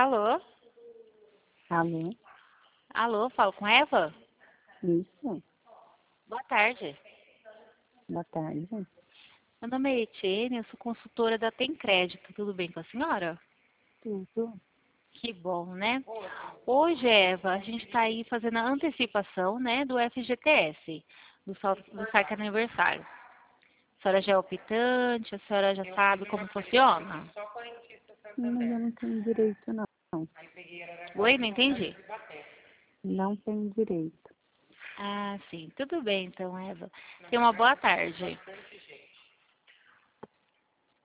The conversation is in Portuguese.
Alô? Alô? Alô, falo com Eva? Isso? Boa tarde. Boa tarde. Meu nome é Etienne, eu sou consultora da Tem Crédito. Tudo bem com a senhora? Tudo? Que bom, né? Hoje, Eva, a gente está aí fazendo a antecipação, né, do FGTS, do saque aniversário. A senhora já é optante, a senhora já sabe como funciona? Mas eu não tenho direito, não. Oi, não entendi. Não tenho direito. Ah, sim. Tudo bem, então, Eva. Tenha uma boa tarde.